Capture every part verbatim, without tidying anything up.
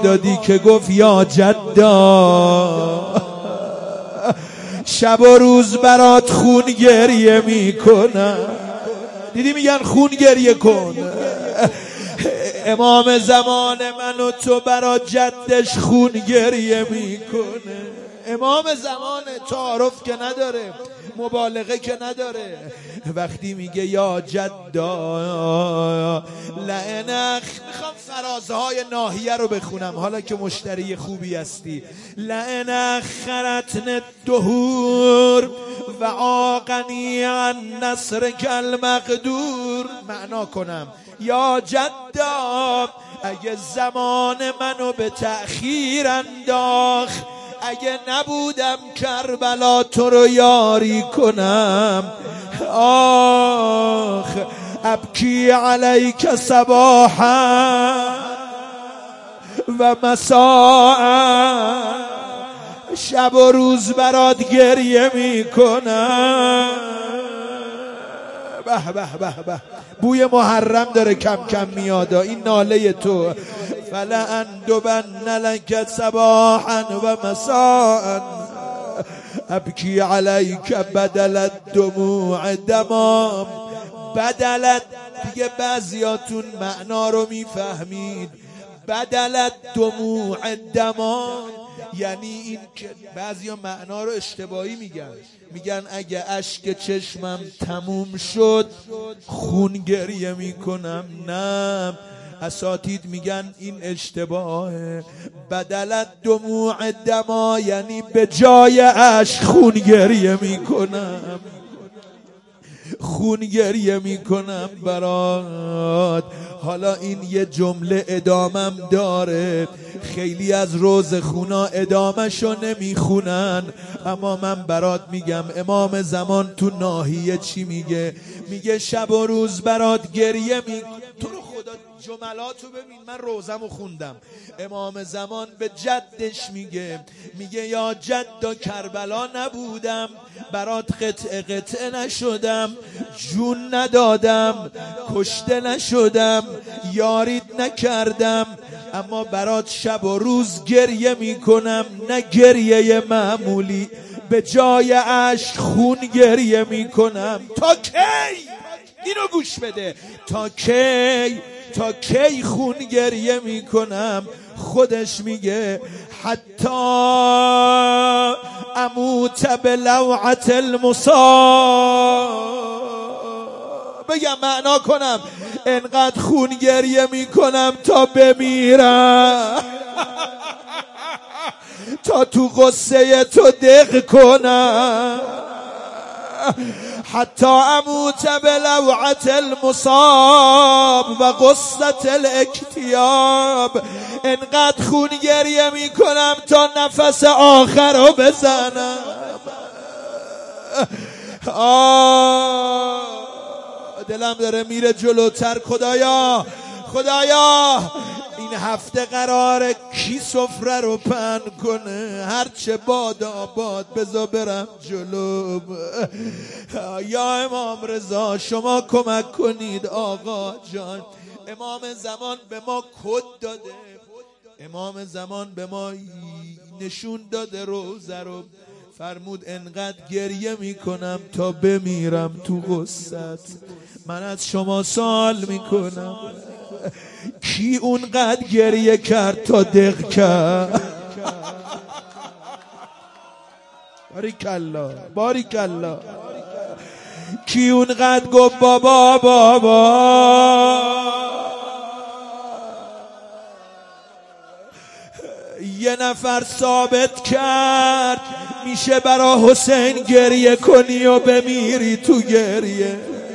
دادی که گفت یا جدا شب و روز برات خون گریه میکنم. دیدی میگن خون گریه کن. امام زمان من و تو برا جدش خون گریه میکنه. امام زمان تعارف که نداره، مبالغه که نداره. وقتی میگه یا جدا لعنخ، میخوام فرازهای ناحیه رو بخونم حالا که مشتری خوبی هستی. لعنخ خرتن الدهور و عاقنی عن نصرک المقدور. معنا کنم یا جدا اگه زمان منو به تأخیر انداخت، اگه نبودم کربلا تو رو یاری کنم. آخ ابکی علیک صباحا و مساء، شب و روز برات گریه میکنم. به به به به، بوی محرم داره کم کم میاد این ناله تو. فلأندبن لک صباحا و مساء ابکی علیک بدل الدموع دمام. بدلت دیگه بعضیاتون معنا رو میفهمید. بدل الدموع دمام یعنی این که بعضیا معنا رو اشتباهی میگن، میگن اگه اشک چشمم تموم شد خون گریه میکنم. نه، اساتید میگن این اشتباهه. بدلت دموع دما یعنی به جای اشک خون گریه میکنم، خون گریه میکنم برات. حالا این یه جمله ادامم داره، خیلی از روزخونا ادامشو نمیخونن، اما من برات میگم امام زمان تو ناحیه چی میگه. میگه شب و روز برات گریه می تو رو خدا جملاتو ببین، من روزمو خوندم. امام زمان به جدش میگه، میگه یا جد کربلا نبودم، برات قطعه قطعه نشدم، جون ندادم، کشته نشدم، یاریت نکردم، اما برات شب و روز گریه میکنم. نه گریه معمولی، به جای عشق خون گریه میکنم. تا کی؟ اینو گوش بده. تا کی؟ تا کی خون گریه میکنم؟ خودش میگه حتی اموت بلوعت المصاب. بگم معنا کنم، انقدر خون گریه میکنم تا بمیرم، تا تو غصه تو دق کنم. حتی اموت بلوعت المصاب و غصت الاکتیاب. انقدر خون گریه میکنم تا نفس آخر رو بزنم. آه دلم داره میره جلوتر. خدایا خدایا این هفته قراره کی سفره رو پهن کنه؟ هرچه باد آباد، بذار برم جلو. یا امام رضا شما کمک کنید آقا جان. امام زمان به ما کد داده، امام زمان به ما نشون داده روزه رو. فرمود انقدر گریه میکنم تا بمیرم تو غصت. من از شما سوال میکنم، کی اونقدر گریه کرد تا دق کرد؟ باریکالله باریکالله. کی اونقدر گفت بابا بابا؟ یه نفر ثابت کرد میشه برا حسین گریه کنی و بمیری تو گریه.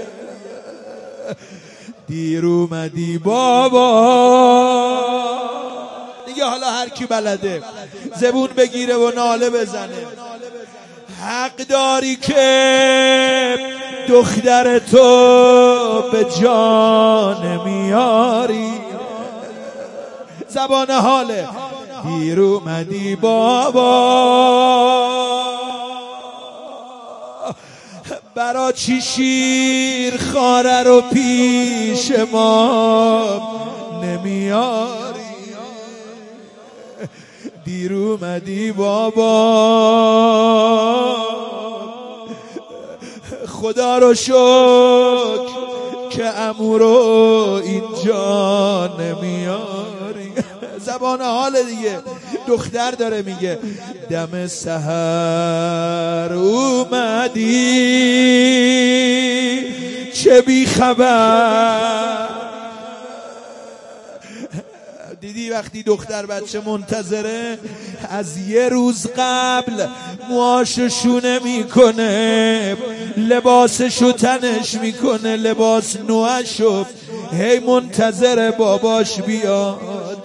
دیر اومدی بابا دیگه. حالا هر کی بلده زبون بگیره و ناله بزنه. حق داری که دختر تو به جان میاری. زبان حاله. دیر اومدی بابا، برا چی شیر خاره رو پیش ما نمیاری؟ دیر اومدی بابا، خدا رو شکر که عمو رو اینجا نمیاری. زبان حال دیگه. دختر داره میگه دم سحر اومدی چه بی خبر. دیدی وقتی دختر بچه منتظره از یه روز قبل موهاشو شونه میکنه، لباسشو تنش میکنه، لباس نوشو، هی منتظر باباش بیاد.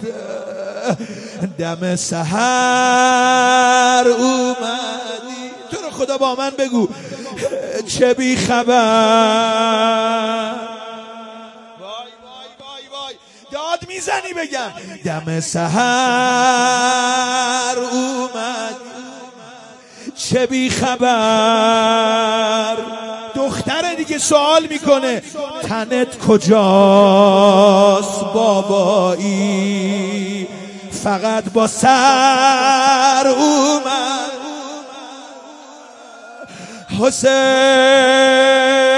دم سحر اومدی، تو رو خدا با من بگو چه بی خبر. داد میزنی بگم دم سحر اومد چه بی خبر. دختر دیگه سوال میکنه تنت کجاست بابایی، فقط با سر اومد. حسین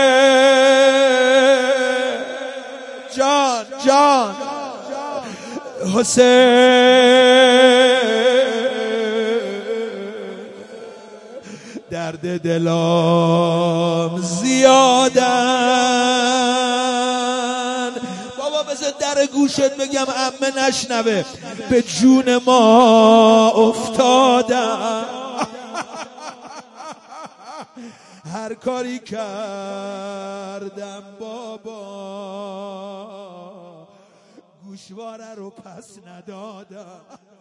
جان جان حسین، درد دلام زیادن. بابا بذار در گوشت بگم عمه نشنوه، به جون ما افتادن. هر کاری کردم بابا گوشواره رو پس ندادم.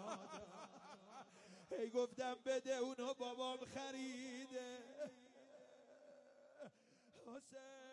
هی گفتم بده اونو بابام خریده. حسین